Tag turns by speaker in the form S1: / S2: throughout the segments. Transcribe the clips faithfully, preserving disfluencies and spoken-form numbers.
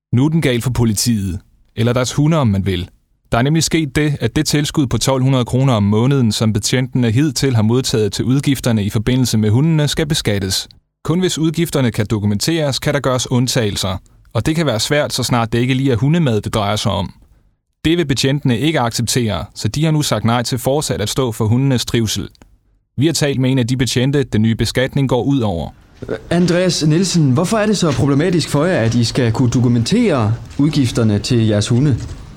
S1: Nu er den galt for politiet, eller deres hunde, om man vil. Der er nemlig sket det, at det tilskud på tolv hundrede kroner om måneden, som betjentene hidtil har modtaget til udgifterne i forbindelse med hundene, skal beskattes. Kun hvis udgifterne kan dokumenteres, kan der gøres undtagelser, og det kan være svært, så snart det ikke lige er hundemad, det drejer sig om. Det vil betjentene ikke acceptere, så de har nu sagt nej til fortsat at stå for hundenes trivsel. Vi har talt med en af de betjente, den nye beskatning går ud over.
S2: Andreas Nielsen, hvorfor er det så problematisk for jer, at I skal kunne dokumentere udgifterne til jeres hunde?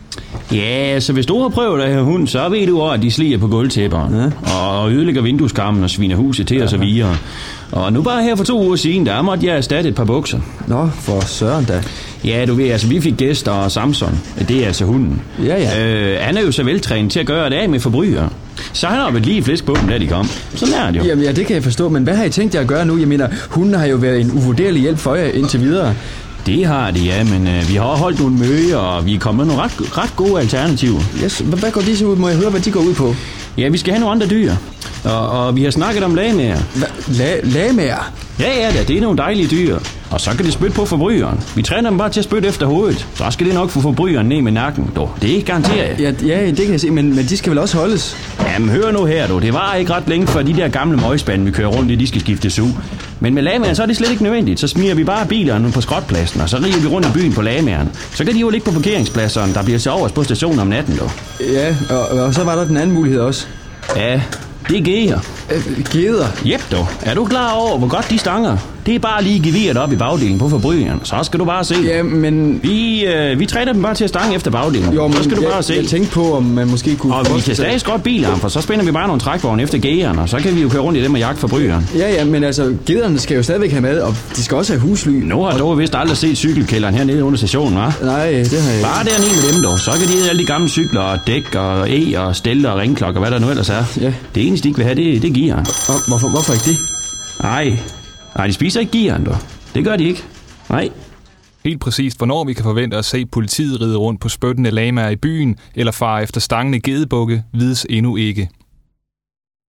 S3: Ja, så hvis du har prøvet at have hund, så ved du også, at de sliger på gulvtæpperne, ja. og ødelægger vindueskarmen og sviner huset til, ja. og så videre. Og nu bare her for to uger siden, der måtte jeg erstatte et par bukser.
S2: Nå, for søren da.
S3: Ja, du ved, altså vi fik gæster og Samson, det er altså hunden.
S2: Ja, ja.
S3: Øh, han er jo så veltrænet til at gøre det af med forbrydere. Så han har jo et lige flæsk på dem, da de kom. Sådan er det jo.
S2: Jamen ja, det kan jeg forstå, men hvad har I tænkt jer at gøre nu? Jeg mener, hunden har jo været en uvurderlig hjælp for jer indtil videre.
S3: Det har det, ja, men øh, vi har holdt nogle møder, og vi er kommet med nogle ret, ret gode alternativer.
S2: Yes, hvad går de så ud? Må jeg høre, hvad de går ud på?
S3: Ja, vi skal have nogle andre dyr, og, og vi har snakket om lagmager.
S2: La- lagmager?
S3: Ja, ja, da, det er nogle dejlige dyr, og så kan de spytte på forbryderen. Vi træner dem bare til at spytte efter hovedet, så skal det nok få forbryderen ned med nakken, dog. Det er ikke garanteret.
S2: Ja, ja, det kan jeg se, men, men de skal vel også holdes?
S3: Jamen, hør nu her, du. Det var ikke ret længe før de der gamle møgspande, vi kører rundt i, de skal skiftes ud. Men med lagmageren, så er det slet ikke nødvendigt. Så smider vi bare bilerne på skrotpladsen, og så riger vi rundt i byen på lagmageren. Så kan de jo ligge på parkeringspladserne, der bliver så over på stationen om natten, dog.
S2: Ja, og, og så var der den anden mulighed også.
S3: Ja, det er geder.
S2: Øh, geder?
S3: Jep, dog. Er du klar over, hvor godt de stanger? Det er bare lige geviret op i bagdelen på forbryderen. Så skal du bare se.
S2: Ja, men...
S3: Vi, øh, vi træner dem bare til at stange efter bagdelen.
S2: Jo, men
S3: så skal du
S2: jeg,
S3: bare se.
S2: Jeg tænkte på, om man måske kunne...
S3: Og vi kan stadig skråt bilerne, for så spænder vi bare nogle trækvogne efter gægeren, og så kan vi jo køre rundt i dem og jagte forbryderen.
S2: Ja, ja, men altså, gederne skal jo stadigvæk have mad, og de skal også have husly.
S3: Nu har
S2: og...
S3: du vist aldrig set cykelkælderen hernede under stationen, hva'?
S2: Nej, det har jeg ikke.
S3: Bare dernede med dem, dog. Så kan de have alle de gamle cykler og dæk og e og stelle og ringklokker, hvad der nu ellers er.
S2: Ja.
S3: Det eneste, de ikke vil have, det, det er gearen.
S2: Og hvorfor, hvorfor ikke det?
S3: Nej, nej, de spiser ikke gearen, dog. Det gør de ikke. Nej.
S1: Helt præcist, hvornår vi kan forvente at se politiet ride rundt på spyttende lamaer i byen eller fare efter stangende gedebukke, vides endnu ikke.